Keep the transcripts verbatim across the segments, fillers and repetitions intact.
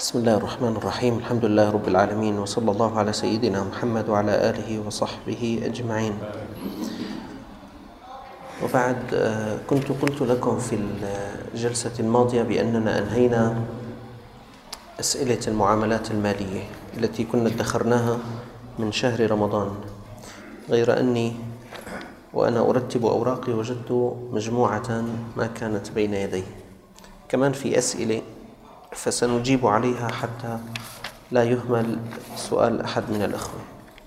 بسم الله الرحمن الرحيم. الحمد لله رب العالمين، وصلى الله على سيدنا محمد وعلى آله وصحبه أجمعين. وبعد، كنت قلت لكم في الجلسة الماضية بأننا أنهينا أسئلة المعاملات المالية التي كنا ادخرناها من شهر رمضان، غير أني وأنا أرتب أوراقي وجدت مجموعة ما كانت بين يدي، كمان في أسئلة فسنجيب عليها حتى لا يهمل سؤال أحد من الأخوة.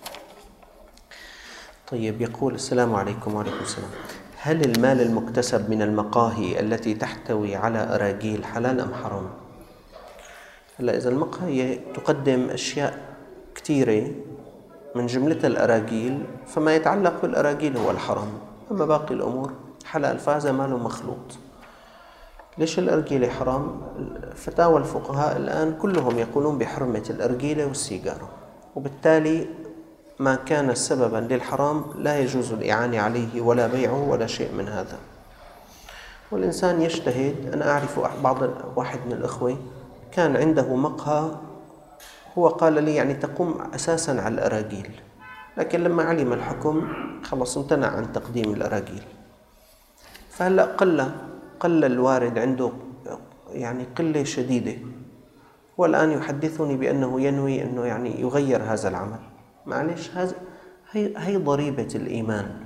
طيب، يقول: السلام عليكم. وعليكم السلام. هل المال المكتسب من المقاهي التي تحتوي على أراجيل حلال أم حرام؟ هلا، إذا المقهى تقدم أشياء كثيرة من جملتها الأراجيل، فما يتعلق بالأراجيل هو الحرام، أما باقي الأمور حلال، فهذا مال مخلوط. ليش الأرجيلة حرام؟ فتاوى الفقهاء الآن كلهم يقولون بحرمة الأرجيلة والسيجارة، وبالتالي ما كان سببا للحرام لا يجوز الإعانة عليه ولا بيعه ولا شيء من هذا. والإنسان يجتهد. أنا أعرف بعض واحد من الأخوة كان عنده مقهى، هو قال لي يعني تقوم أساسا على الأراجيل، لكن لما علم الحكم خلص امتنع عن تقديم الأراجيل. فهلأ قل قل الوارد عنده، يعني قلة شديدة، والآن يحدثني بأنه ينوي أنه يعني يغير هذا العمل. معلش، هذا هي, هي ضريبة الإيمان.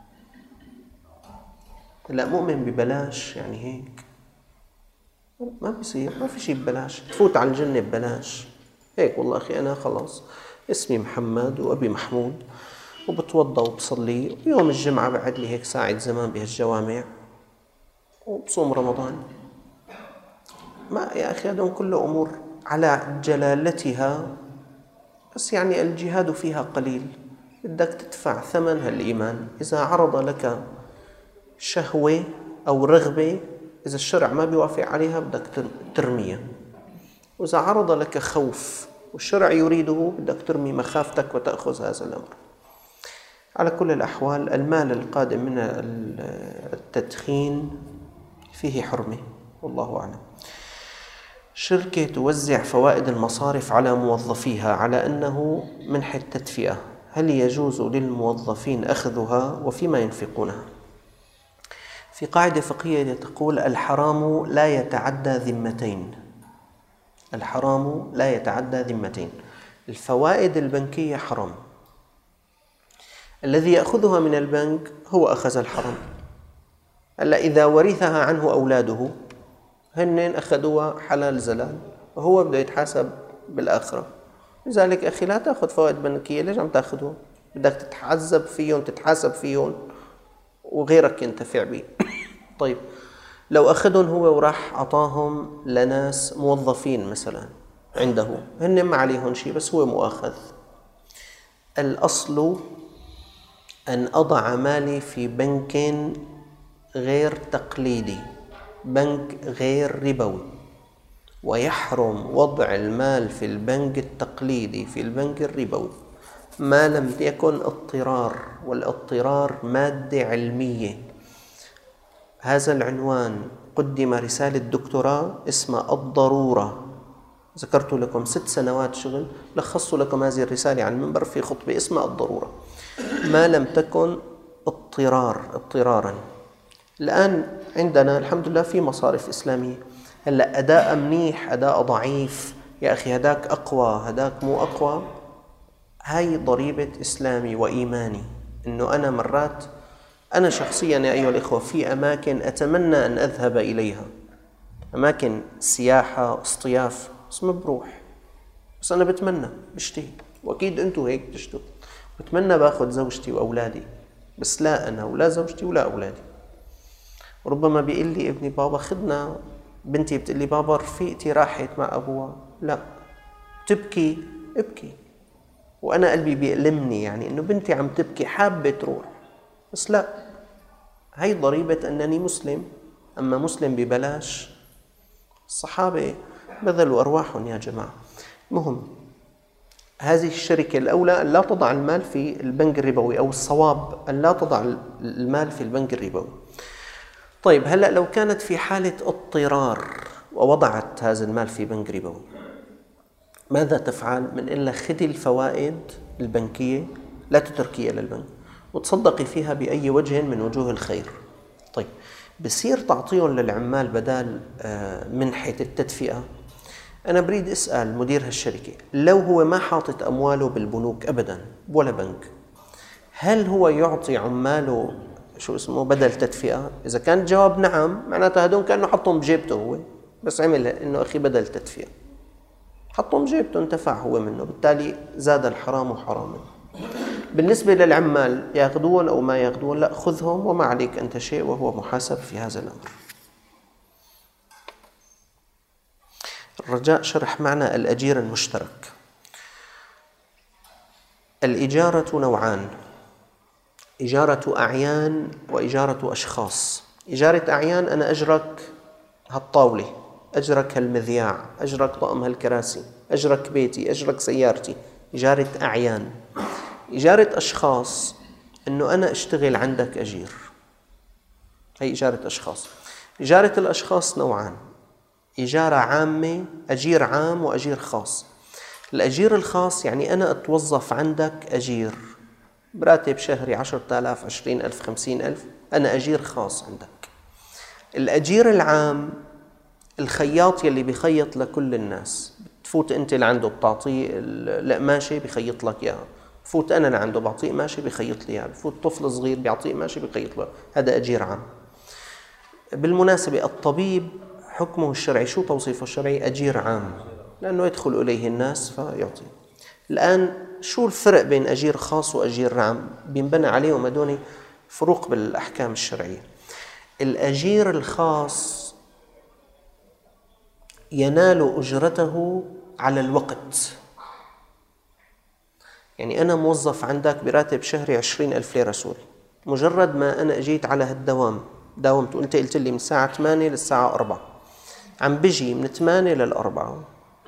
لا، مؤمن ببلاش يعني هيك ما بيصير، ما في شيء ببلاش. تفوت على الجنة ببلاش هيك؟ والله أخي أنا خلاص اسمي محمد وأبي محمود، وبتوضى وبصلي، ويوم الجمعة بعد لي هيك ساعة زمان بهالجوامع، وبصوم رمضان. ما يا أخي، هذا كله أمور على جلالتها، بس يعني الجهاد فيها قليل، بدك تدفع ثمن هالإيمان. إذا عرض لك شهوة أو رغبة، إذا الشرع ما بيوافق عليها بدك ترميها، وإذا عرض لك خوف والشرع يريده بدك ترمي مخافتك وتأخذ هذا الأمر. على كل الأحوال، المال القادم من التدخين فيه حرمة، والله أعلم. شركة توزع فوائد المصارف على موظفيها على أنه منح التدفئة، هل يجوز للموظفين أخذها وفيما ينفقونها؟ في قاعدة فقهية تقول: الحرام لا يتعدى ذمتين. الحرام لا يتعدى ذمتين. الفوائد البنكية حرام، الذي يأخذها من البنك هو أخذ الحرام. ألا إذا ورثها عنه أولاده هنن أخذوها حلال زلال، وهو بده يتحاسب بالآخرة. لذلك أخي لا تأخذ فوائد بنكية. ليش عم تأخذهم؟ بدك تتعذب فيهم، تتحاسب فيهم، وغيرك ينتفع به. طيب، لو أخذهم هو وراح عطاهم لناس موظفين مثلا عنده، هن ما عليهم شيء، بس هو مؤاخذ. الأصل أن أضع مالي في بنك غير تقليدي، بنك غير ربوي، ويحرم وضع المال في البنك التقليدي في البنك الربوي ما لم يكن اضطرار، والاضطرار مادة علمية. هذا العنوان قدم رسالة دكتوراه اسمها الضرورة، ذكرت لكم ست سنوات شغل، لخصت لكم هذه الرسالة عن المنبر في خطبة اسمها الضرورة. ما لم تكن اضطرار اضطرارا. الآن عندنا الحمد لله في مصارف إسلامية. هلأ أداء منيح، أداء ضعيف، يا أخي هداك أقوى هداك مو أقوى، هاي ضريبة إسلامي وإيماني. إنه أنا مرات أنا شخصيا يا أيها الإخوة في أماكن أتمنى أن أذهب إليها، أماكن سياحة اصطياف، بس ما بروح، بس أنا بتمنى بشتهي، وأكيد أنتوا هيك بتشتهوا. بتمنى باخذ زوجتي وأولادي، بس لا أنا ولا زوجتي ولا أولادي. ربما بيقول لي ابني: بابا خدنا. بنتي بتقول لي: بابا رفيقتي راحت مع أبوها. لا، تبكي ابكي، وأنا قلبي بيألمني يعني إنه بنتي عم تبكي حابة تروح، بس لا، هي ضريبة أنني مسلم. أما مسلم ببلاش، الصحابة بذلوا أرواحهم يا جماعة. مهم هذه الشركة الأولى أن لا تضع المال في البنك الربوي، أو الصواب أن لا تضع المال في البنك الربوي. طيب، هلأ لو كانت في حالة اضطرار ووضعت هذا المال في بنك ربوي، ماذا تفعل؟ من إلا خذي الفوائد البنكية لا تتركيها للبنك وتصدقي فيها بأي وجه من وجوه الخير. طيب بصير تعطيهم للعمال بدال منحة التدفئة. أنا بريد أسأل مدير هالشركة، لو هو ما حاطط أمواله بالبنوك أبدا ولا بنك، هل هو يعطي عماله شو اسمه بدل تدفئة؟ إذا كان الجواب نعم، معناتها هدول كأنه حطهم بجيبته هو، بس عمل إنه أخي بدل تدفئة، حطهم بجيبته انتفع هو منه، بالتالي زاد الحرام حراما. بالنسبة للعمال ياخذون أو ما ياخذون، لا خذهم وما عليك أنت شيء، وهو محاسب في هذا الأمر. الرجاء شرح معنى الأجير المشترك. الإجارة نوعان: إجارة أعيان وإجارة أشخاص. إجارة أعيان أنا أجرك هالطاولة، أجرك هالمذياع، أجرك طقم هالكراسي، أجرك بيتي، أجرك سيارتي، إجارة أعيان. إجارة أشخاص أنه أنا أشتغل عندك أجير، هي إجارة أشخاص. إجارة الأشخاص نوعان: إجارة عامة، أجير عام وأجير خاص. الأجير الخاص يعني أنا أتوظف عندك أجير براتب شهري عشرة آلاف، عشرين ألف، خمسين ألف، أنا أجير خاص عندك. الأجير العام الخياط يلي بيخيط لكل الناس، تفوت أنت لعنده بتعطيه القماشة بيخيط لك إياها، فوت أنا لعنده بعطيه قماشة بيخيط لي إياها، بفوت طفل صغير بيعطيه قماشة بيخيط له، هذا أجير عام. بالمناسبة الطبيب حكمه الشرعي شو توصيفه الشرعي؟ أجير عام، لأنه يدخل إليه الناس فيعطي. الآن شو الفرق بين أجير خاص وأجير عام؟ بينبنى عليهم هدول فروق بالأحكام الشرعية. الأجير الخاص ينال أجرته على الوقت، يعني أنا موظف عندك براتب شهري عشرين ألف ليرة سوري، مجرد ما أنا أجيت على هالدوام، داومت وأنت قلت لي من الساعة ثمانية للساعة أربعة، عم بجي من ثمانية للأربعة،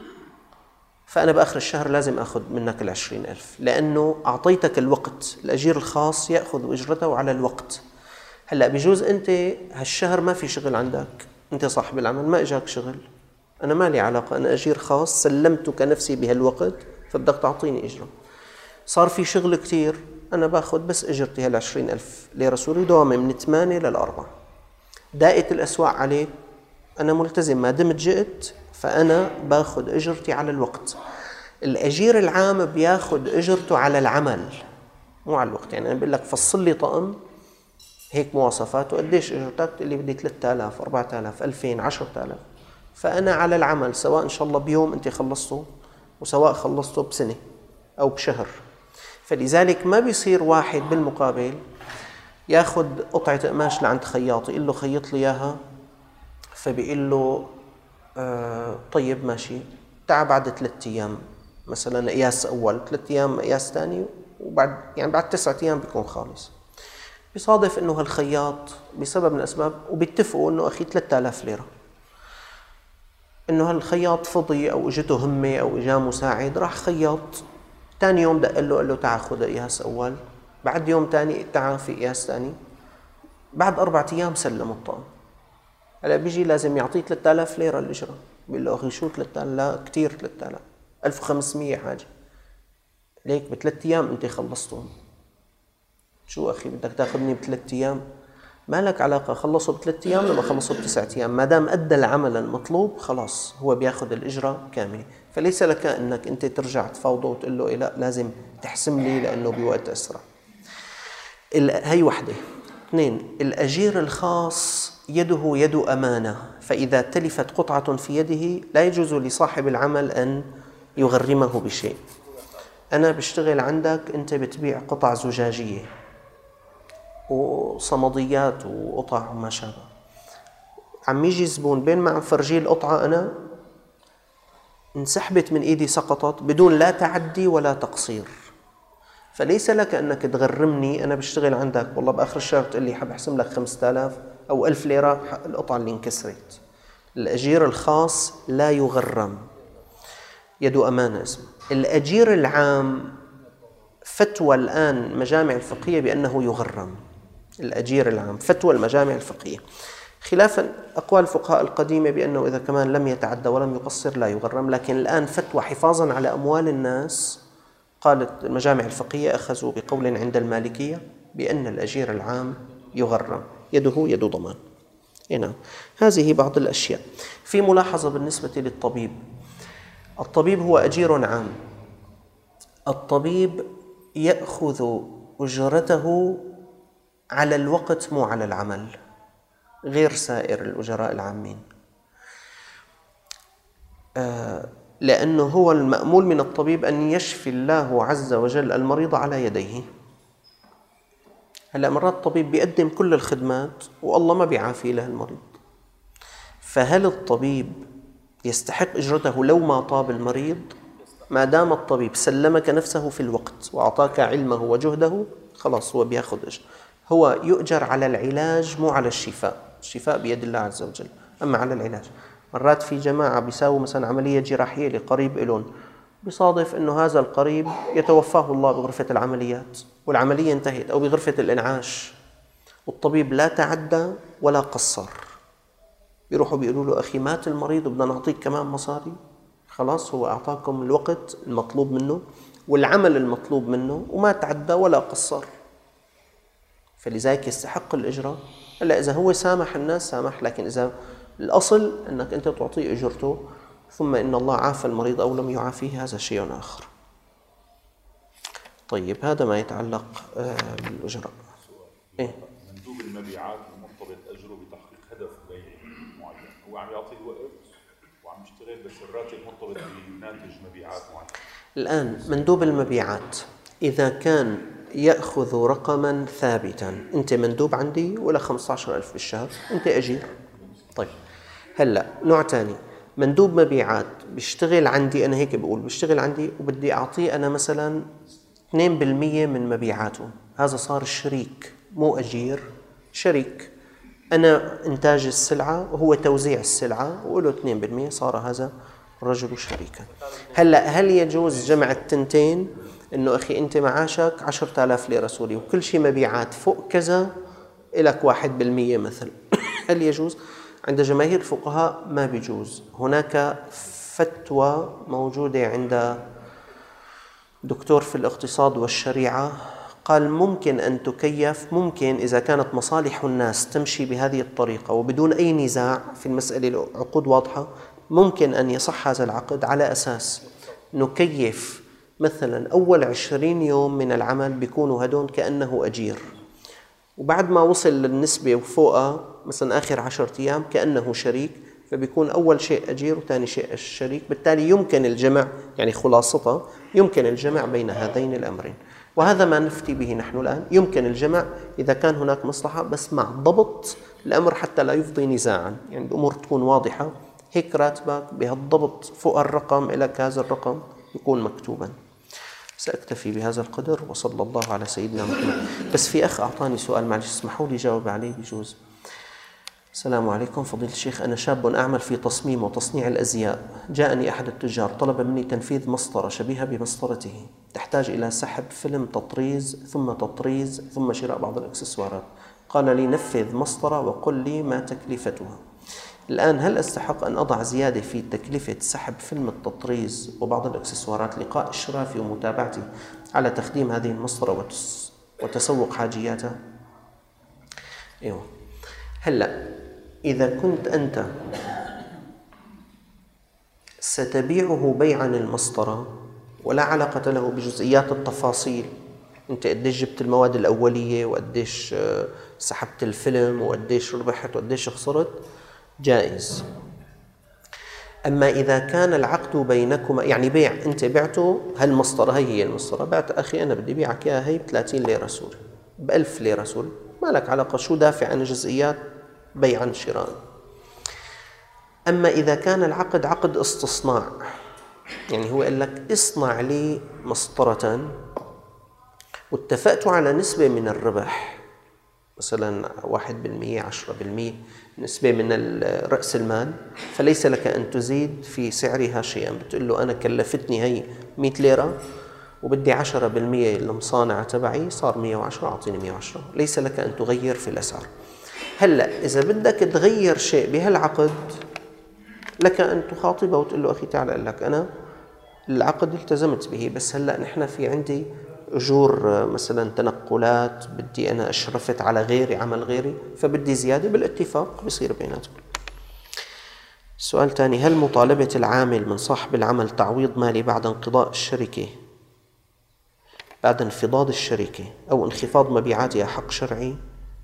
فأنا بآخر الشهر لازم أخذ منك العشرين ألف، لأنه أعطيتك الوقت. الأجير الخاص يأخذ أجرته على الوقت. هلأ بيجوز أنت هالشهر ما في شغل عندك، أنت صاحب العمل ما إجاك شغل، أنا ما لي علاقة، أنا أجير خاص سلمتك نفسي بهالوقت فبدك تعطيني إجرة. صار في شغل كتير، أنا باخذ بس إجرتي هالعشرين ألف ليرة سوري، دوامي من ثمانية للأربعة. دائت الأسواق عليك، أنا ملتزم ما دمت جئت فأنا باخذ إجرتي على الوقت. الأجير العام بياخذ إجرته على العمل مو على الوقت، يعني أنا بقول لك فصل لي طقم هيك مواصفاته، قديش إجرتك؟ اللي بدي ثلاثة آلاف، أربعة آلاف، ألفين، عشرة آلاف، فأنا على العمل سواء إن شاء الله بيوم أنت خلصته وسواء خلصته بسنة أو بشهر. فلذلك ما بيصير واحد بالمقابل ياخذ قطعة قماش لعند خياط يقول له خيط لي إياها، فبيقول له آه طيب ماشي تعال بعد ثلاثة أيام مثلا قياس أول، ثلاثة أيام قياس ثاني، وبعد يعني بعد تسعة أيام بيكون خالص. بيصادف إنه هالخياط بسبب من الأسباب وبيتفقوا إنه أخي ثلاثة آلاف ليرة، إنه هالخياط فضي أو إجته همة أو إجا مساعد، راح خياط تاني يوم دق له قال له تعال خذ قياس أول، بعد يوم تاني تعال في قياس ثاني، بعد أربعة أيام سلم الطقم. هلا بيجي لازم يعطيه ثلاثة آلاف ليرة الإجرة، بيقول له أخي شو ثلاثة آلاف؟ لا كتير ثلاثة آلاف، ألف وخمسمية حاجة، ليك بثلاث أيام أنت خلصتهم. شو أخي بدك تاخذني بثلاث أيام؟ ما لك علاقة، خلصوا بثلاث أيام لما خلصوا بتسعة أيام، ما دام أدى العمل المطلوب خلاص هو بياخذ الإجرة كاملة. فليس لك أنك أنت ترجع تفاوضه وتقول له إيه لا لازم تحسم لي لأنه بوقت أسرع. هي وحدة. اثنين، الأجير الخاص يده يد أمانة، فإذا تلفت قطعة في يده لا يجوز لصاحب العمل أن يغرمه بشيء. أنا بشتغل عندك، أنت بتبيع قطع زجاجية وصمديات وقطع وما شابه، عم يجي زبون بين ما عم فرجيه القطعة أنا انسحبت من إيدي سقطت بدون لا تعدي ولا تقصير، فليس لك أنك تغرمني. أنا بشتغل عندك والله بآخر الشهر تقول لي حاب أحسم لك خمسة آلاف أو ألف ليرة القطعة اللي انكسرت. الأجير الخاص لا يغرم، يد أمانة اسمه. الأجير العام فتوى الآن مجامع الفقهية بأنه يغرم. الأجير العام فتوى المجامع الفقهية خلافا أقوال الفقهاء القديمة بأنه إذا كمان لم يتعدى ولم يقصر لا يغرم، لكن الآن فتوى حفاظا على أموال الناس قالت المجامع الفقهية أخذوا بقول عند المالكية بأن الأجير العام يغرم، يده يد ضمان. نعم، هذه بعض الأشياء. في ملاحظة بالنسبة للطبيب. الطبيب هو أجير عام، الطبيب يأخذ أجرته على الوقت مو على العمل، غير سائر الأجراء العامين، آه لأنه هو المأمول من الطبيب أن يشفي الله عز وجل المريض على يديه. هلأ مرات الطبيب بيقدم كل الخدمات والله ما بيعافي له المريض، فهل الطبيب يستحق أجرته لو ما طاب المريض؟ ما دام الطبيب سلمك نفسه في الوقت وأعطاك علمه وجهده خلاص هو بياخذ أجر. هو يؤجر على العلاج مو على الشفاء، الشفاء بيد الله عز وجل، أما على العلاج. مرات في جماعة بيساووا مثلا عملية جراحية لقريب إلون، بيصادف أنه هذا القريب يتوفاه الله بغرفة العمليات والعملية انتهت، أو بغرفة الإنعاش، والطبيب لا تعدى ولا قصر، بيروحوا بيقولوا له أخي مات المريض وبدنا نعطيك كمان مصاري. خلاص هو أعطاكم الوقت المطلوب منه والعمل المطلوب منه وما تعدى ولا قصر، فلذلك يستحق الإجرة. هلا إذا هو سامح الناس سامح، لكن إذا الأصل أنك أنت تعطيه أجرته ثم إن الله عافى المريض أو لم يعافيه، هذا شيء آخر. طيب هذا ما يتعلق بالأجرة. إيه؟ مندوب المبيعات المرتبط أجره بتحقيق هدف بيعي معين، هو عم يعطي الوقت وعم يشتغل بس الراتب مرتبط بناتج مبيعات معين. الآن مندوب المبيعات إذا كان يأخذ رقما ثابتا، أنت مندوب عندي ولا خمسة عشر ألف بالشهر، أنت أجير. طيب هلأ نوع تاني، مندوب مبيعات بيشتغل عندي، أنا هيك بقول بيشتغل عندي وبدي أعطيه أنا مثلا اثنين بالمئة من مبيعاته، هذا صار الشريك مو أجير، شريك. أنا إنتاج السلعة وهو توزيع السلعة وله اثنين بالمئة، صار هذا الرجل شريكا. هلأ هل يجوز جمع التنتين؟ إنه أخي أنت معاشك عشرة آلاف ليرة سوري وكل شيء مبيعات فوق كذا إلك واحد بالمئة مثل هل يجوز؟ عند جماهير الفقهاء ما بيجوز. هناك فتوى موجودة عند دكتور في الاقتصاد والشريعة قال ممكن أن تكيف، ممكن إذا كانت مصالح الناس تمشي بهذه الطريقة وبدون أي نزاع في المسألة، العقود واضحة، ممكن أن يصح هذا العقد على أساس نكيف مثلا أول عشرين يوم من العمل بيكونوا هدول كأنه أجير، وبعد ما وصل للنسبة وفوقها مثلا آخر عشرة أيام كأنه شريك، فبيكون أول شيء أجير وثاني شيء الشريك. بالتالي يمكن الجمع، يعني خلاصتها يمكن الجمع بين هذين الأمرين، وهذا ما نفتي به نحن الآن. يمكن الجمع إذا كان هناك مصلحة، بس مع ضبط الأمر حتى لا يفضي نزاعا، يعني الأمور تكون واضحة. هيك راتبك بهالضبط فوق الرقم إلك هذا الرقم يكون مكتوبا. سأكتفي بهذا القدر وصلى الله على سيدنا محمد. بس في أخ أعطاني سؤال معلش اسمحوا لي جاوب عليه بجوز. السلام عليكم فضيلة الشيخ، أنا شاب أعمل في تصميم وتصنيع الأزياء. جاءني أحد التجار طلب مني تنفيذ مسطرة شبيهة بمسطرته تحتاج إلى سحب فيلم تطريز ثم تطريز ثم شراء بعض الإكسسوارات. قال لي نفذ مسطرة وقل لي ما تكلفتها. الآن هل أستحق أن أضع زيادة في تكلفة سحب فيلم التطريز وبعض الإكسسوارات لقاء إشرافي ومتابعتي على تخديم هذه المسطرة وتسوق حاجياتها؟ أيوة. هلأ إذا كنت أنت ستبيعه بيعا المسطرة ولا علاقة له بجزئيات التفاصيل، أنت قديش جبت المواد الأولية وقديش سحبت الفيلم وقديش ربحت وقديش خسرت، جائز. أما إذا كان العقد بينكما يعني بيع، أنت بعته هالمسطرة، هي هي المسطرة، بعت أخي أنا بدي بيعك إياها هي بثلاثين ليرة سوري بألف ليرة سوري، ما لك علاقة شو دافع عن الجزئيات بيعا شراء. أما إذا كان العقد عقد استصناع، يعني هو قال لك اصنع لي مسطرة واتفقتوا على نسبة من الربح مثلا واحد بالمئة عشرة بالمئة نسبة من رأس المال، فليس لك أن تزيد في سعرها شيئا. بتقول له أنا كلفتني هي مئة ليرة وبدي عشرة بالمئة المصانعة تبعي صار مئة وعشرة، أعطيني مئة وعشرة، ليس لك أن تغير في الأسعار. هلا إذا بدك تغير شيء بهالعقد لك أن تخاطبه وتقول له أخي تعال، أقول لك أنا العقد التزمت به، بس هلا نحن في عندي أجور مثلا تنقلات، بدي أنا أشرفت على غيري، عمل غيري، فبدي زيادة، بالاتفاق بصير بيناتكم. سؤال ثاني: هل مطالبة العامل من صاحب العمل تعويض مالي بعد انقضاء الشركة بعد انفضاض الشركة أو انخفاض مبيعاتها حق شرعي؟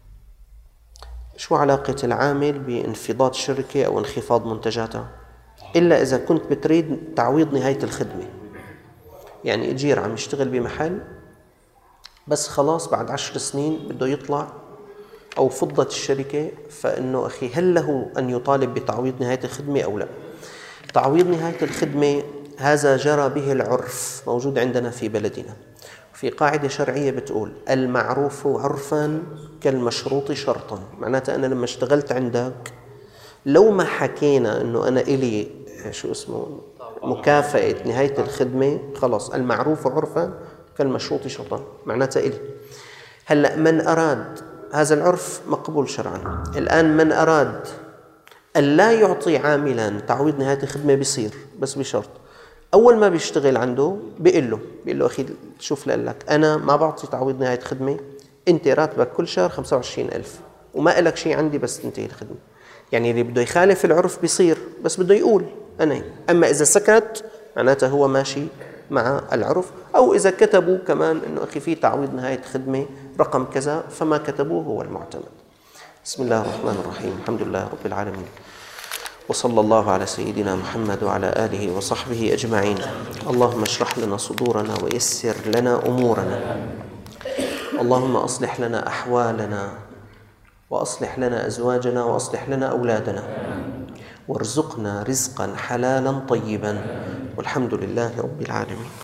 شو علاقة العامل بانفضاض الشركة أو انخفاض منتجاتها؟ إلا إذا كنت بتريد تعويض نهاية الخدمة. يعني أجير عم يشتغل بمحل بس خلاص بعد عشر سنين بده يطلع أو فضت الشركة، فإنه أخي هل له أن يطالب بتعويض نهاية الخدمة أو لا؟ تعويض نهاية الخدمة هذا جرى به العرف، موجود عندنا في بلدنا. في قاعدة شرعية بتقول: المعروف عرفا كالمشروط شرطا. معناتها أنا لما اشتغلت عندك لو ما حكينا أنه أنا إلي شو اسمه مكافأة نهاية الخدمة، خلاص المعروف عرفا كالمشروط شرطا، معناتها إلي. هلأ من أراد هذا العرف مقبول شرعا. الآن من أراد أن لا يعطي عاملا تعويض نهاية الخدمة بيصير، بس بشرط: أول ما بيشتغل عنده بيقول له بيقول له أخي شوف لك أنا ما بعطي تعويض نهاية خدمة، أنت راتبك كل شهر خمسة وعشرين ألف وما إلك شيء عندي بس تنتهي الخدمة. يعني اللي بده يخالف العرف بيصير، بس بده يقول أنا. أما إذا سكت معناته هو ماشي مع العرف، أو إذا كتبوا كمان إنه أخي في تعويض نهاية خدمة رقم كذا، فما كتبوه هو المعتمد. بسم الله الرحمن الرحيم، الحمد لله رب العالمين، وصلى الله على سيدنا محمد وعلى آله وصحبه أجمعين. اللهم اشرح لنا صدورنا ويسر لنا أمورنا، اللهم أصلح لنا أحوالنا وأصلح لنا أزواجنا وأصلح لنا أولادنا، وارزقنا رزقا حلالا طيبا، والحمد لله رب العالمين.